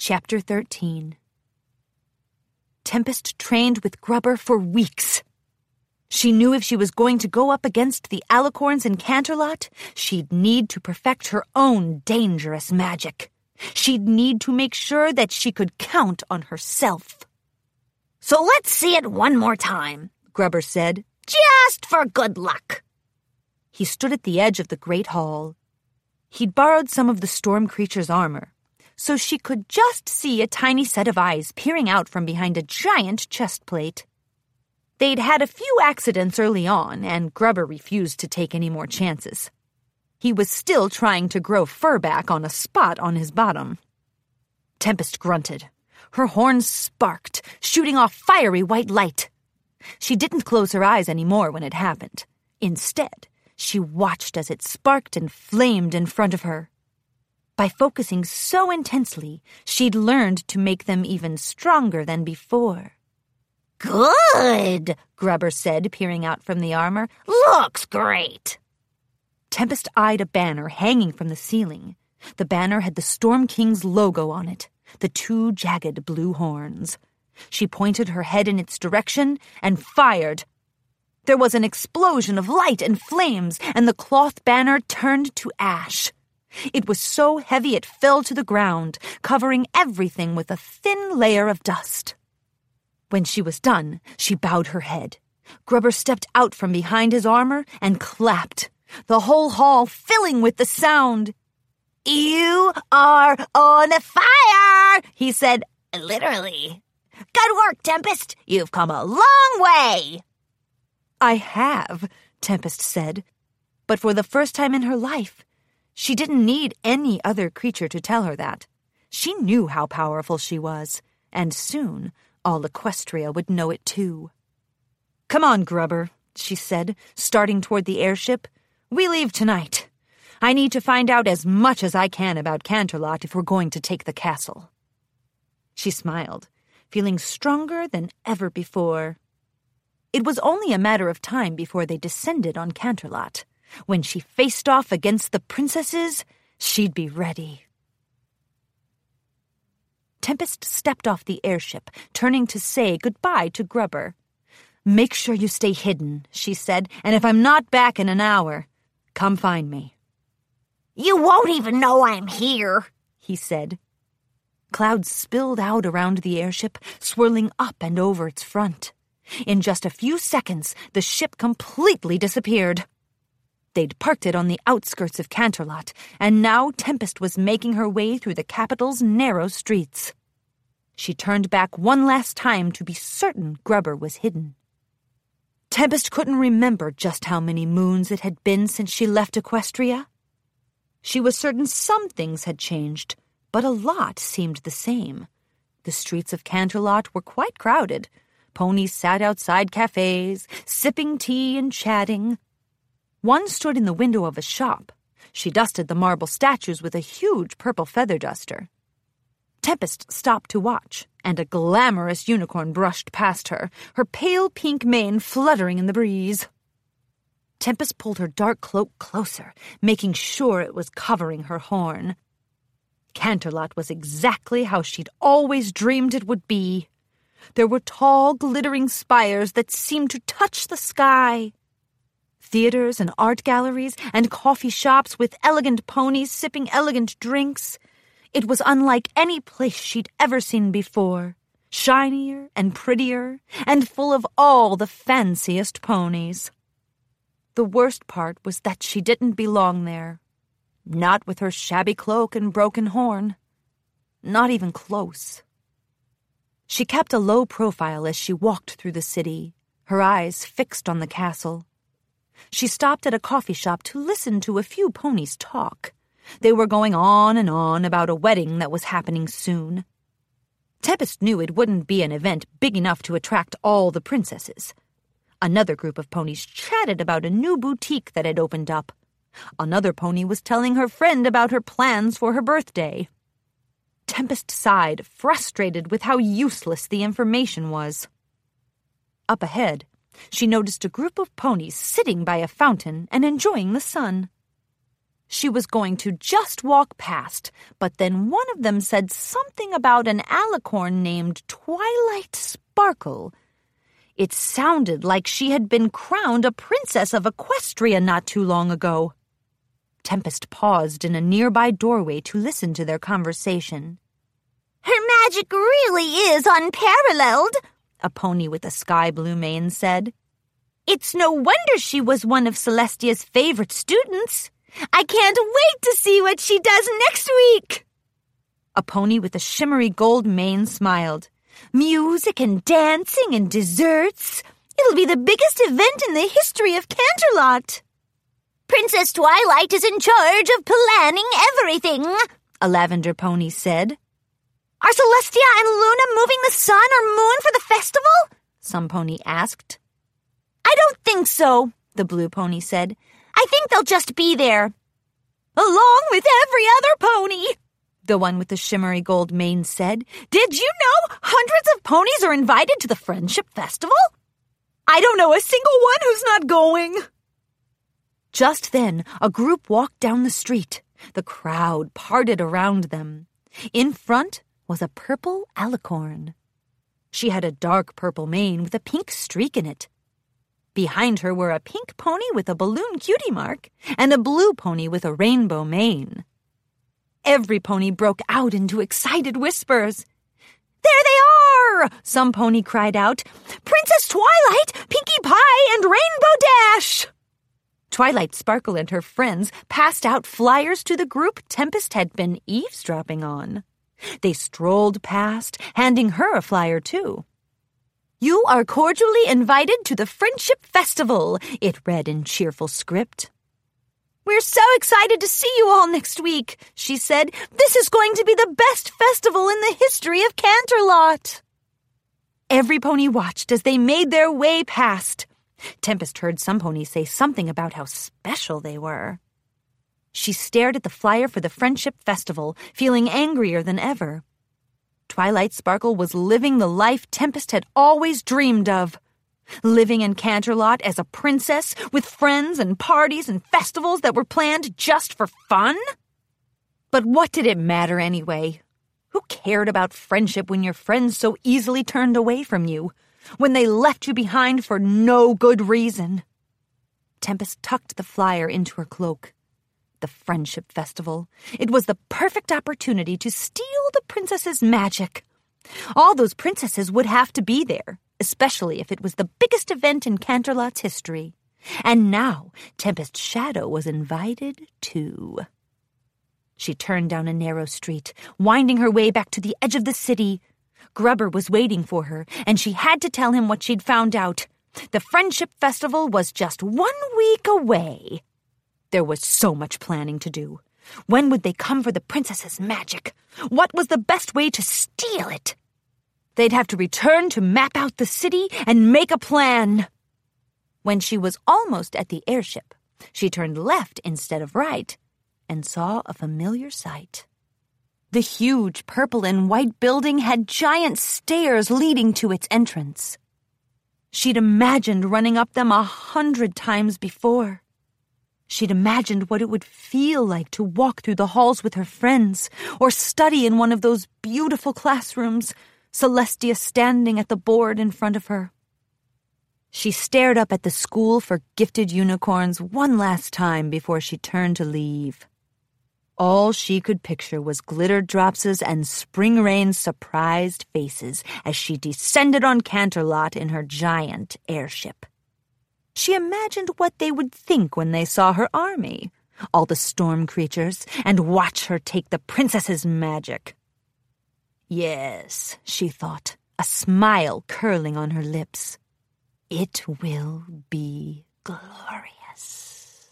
Chapter 13. Tempest trained with Grubber for weeks. She knew if she was going to go up against the Alicorns in Canterlot, she'd need to perfect her own dangerous magic. She'd need to make sure that she could count on herself. "So let's see it one more time," Grubber said, "just for good luck." He stood at the edge of the great hall. He'd borrowed some of the storm creature's armor, so she could just see a tiny set of eyes peering out from behind a giant chest plate. They'd had a few accidents early on, and Grubber refused to take any more chances. He was still trying to grow fur back on a spot on his bottom. Tempest grunted. Her horns sparked, shooting off fiery white light. She didn't close her eyes anymore when it happened. Instead, she watched as it sparked and flamed in front of her. By focusing so intensely, she'd learned to make them even stronger than before. "Good," Grubber said, peering out from the armor. "Looks great." Tempest eyed a banner hanging from the ceiling. The banner had the Storm King's logo on it, the two jagged blue horns. She pointed her head in its direction and fired. There was an explosion of light and flames, and the cloth banner turned to ash. It was so heavy it fell to the ground, covering everything with a thin layer of dust. When she was done, she bowed her head. Grubber stepped out from behind his armor and clapped, the whole hall filling with the sound. "You are on fire," he said, literally. "Good work, Tempest. You've come a long way." "I have," Tempest said. But for the first time in her life, she didn't need any other creature to tell her that. She knew how powerful she was, and soon all Equestria would know it too. "Come on, Grubber," she said, starting toward the airship. "We leave tonight. I need to find out as much as I can about Canterlot if we're going to take the castle." She smiled, feeling stronger than ever before. It was only a matter of time before they descended on Canterlot. When she faced off against the princesses, she'd be ready. Tempest stepped off the airship, turning to say goodbye to Grubber. "Make sure you stay hidden," she said, "and if I'm not back in an hour, come find me." "You won't even know I'm here," he said. Clouds spilled out around the airship, swirling up and over its front. In just a few seconds, the ship completely disappeared. They'd parked it on the outskirts of Canterlot, and now Tempest was making her way through the capital's narrow streets. She turned back one last time to be certain Grubber was hidden. Tempest couldn't remember just how many moons it had been since she left Equestria. She was certain some things had changed, but a lot seemed the same. The streets of Canterlot were quite crowded. Ponies sat outside cafes, sipping tea and chatting. One stood in the window of a shop. She dusted the marble statues with a huge purple feather duster. Tempest stopped to watch, and a glamorous unicorn brushed past her, her pale pink mane fluttering in the breeze. Tempest pulled her dark cloak closer, making sure it was covering her horn. Canterlot was exactly how she'd always dreamed it would be. There were tall, glittering spires that seemed to touch the sky. Theaters and art galleries and coffee shops with elegant ponies sipping elegant drinks. It was unlike any place she'd ever seen before, shinier and prettier, and full of all the fanciest ponies. The worst part was that she didn't belong there. Not with her shabby cloak and broken horn. Not even close. She kept a low profile as she walked through the city, her eyes fixed on the castle. She stopped at a coffee shop to listen to a few ponies talk. They were going on and on about a wedding that was happening soon. Tempest knew it wouldn't be an event big enough to attract all the princesses. Another group of ponies chatted about a new boutique that had opened up. Another pony was telling her friend about her plans for her birthday. Tempest sighed, frustrated with how useless the information was. Up ahead, she noticed a group of ponies sitting by a fountain and enjoying the sun. She was going to just walk past, but then one of them said something about an alicorn named Twilight Sparkle. It sounded like she had been crowned a princess of Equestria not too long ago. Tempest paused in a nearby doorway to listen to their conversation. Her magic really is unparalleled, a pony with a sky-blue mane said. It's no wonder she was one of Celestia's favorite students. I can't wait to see what she does next week. A pony with a shimmery gold mane smiled. Music and dancing and desserts. It'll be the biggest event in the history of Canterlot. Princess Twilight is in charge of planning everything, a lavender pony said. Are Celestia and Luna moving the sun or moon for the festival? Some pony asked. I don't think so, the blue pony said. I think they'll just be there. Along with every other pony, the one with the shimmery gold mane said. Did you know hundreds of ponies are invited to the Friendship Festival? I don't know a single one who's not going. Just then, a group walked down the street. The crowd parted around them. In front was a purple alicorn. She had a dark purple mane with a pink streak in it. Behind her were a pink pony with a balloon cutie mark and a blue pony with a rainbow mane. Every pony broke out into excited whispers. There they are! Some pony cried out. Princess Twilight, Pinkie Pie, and Rainbow Dash! Twilight Sparkle and her friends passed out flyers to the group Tempest had been eavesdropping on. They strolled past, handing her a flyer too. You are cordially invited to the Friendship Festival, it read in cheerful script. We're so excited to see you all next week, she said. This is going to be the best festival in the history of Canterlot. Every pony watched as they made their way past. Tempest heard some ponies say something about how special they were. She stared at the flyer for the Friendship Festival, feeling angrier than ever. Twilight Sparkle was living the life Tempest had always dreamed of. Living in Canterlot as a princess with friends and parties and festivals that were planned just for fun? But what did it matter anyway? Who cared about friendship when your friends so easily turned away from you? When they left you behind for no good reason? Tempest tucked the flyer into her cloak. The Friendship Festival. It was the perfect opportunity to steal the princess's magic. All those princesses would have to be there, especially if it was the biggest event in Canterlot's history. And now Tempest's shadow was invited too. She turned down a narrow street, winding her way back to the edge of the city. Grubber was waiting for her, and she had to tell him what she'd found out. The Friendship Festival was just 1 week away. There was so much planning to do. When would they come for the princess's magic? What was the best way to steal it? They'd have to return to map out the city and make a plan. When she was almost at the airship, she turned left instead of right and saw a familiar sight. The huge purple and white building had giant stairs leading to its entrance. She'd imagined running up them 100 times before. She'd imagined what it would feel like to walk through the halls with her friends or study in one of those beautiful classrooms, Celestia standing at the board in front of her. She stared up at the school for gifted unicorns one last time before she turned to leave. All she could picture was Glitter Drops's and Spring Rain's surprised faces as she descended on Canterlot in her giant airship. She imagined what they would think when they saw her army, all the storm creatures, and watch her take the princess's magic. Yes, she thought, a smile curling on her lips. It will be glorious.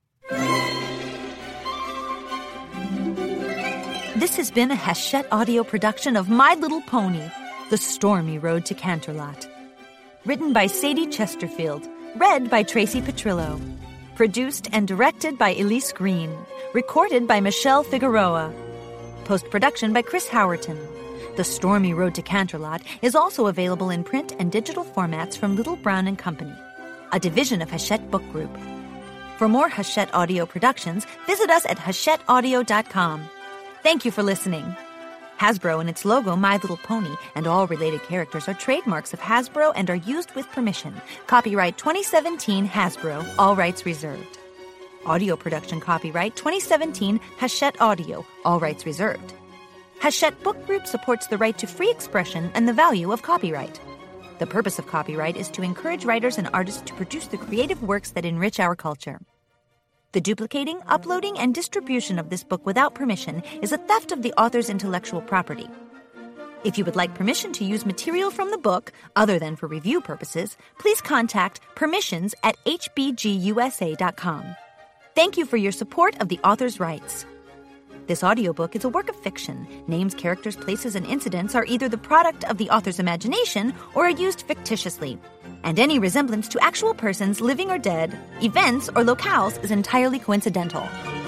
This has been a Hachette audio production of My Little Pony, The Stormy Road to Canterlot. Written by Sadie Chesterfield. Read by Tracy Petrillo. Produced and directed by Elise Green. Recorded by Michelle Figueroa. Post-production by Chris Howerton. The Stormy Road to Canterlot is also available in print and digital formats from Little Brown & Company, a division of Hachette Book Group. For more Hachette Audio productions, visit us at hachetteaudio.com. Thank you for listening. Hasbro and its logo, My Little Pony, and all related characters are trademarks of Hasbro and are used with permission. Copyright 2017 Hasbro, all rights reserved. Audio production copyright 2017 Hachette Audio, all rights reserved. Hachette Book Group supports the right to free expression and the value of copyright. The purpose of copyright is to encourage writers and artists to produce the creative works that enrich our culture. The duplicating, uploading, and distribution of this book without permission is a theft of the author's intellectual property. If you would like permission to use material from the book, other than for review purposes, please contact permissions@hbgusa.com. Thank you for your support of the author's rights. This audiobook is a work of fiction. Names, characters, places, and incidents are either the product of the author's imagination or are used fictitiously. And any resemblance to actual persons, living or dead, events, or locales is entirely coincidental.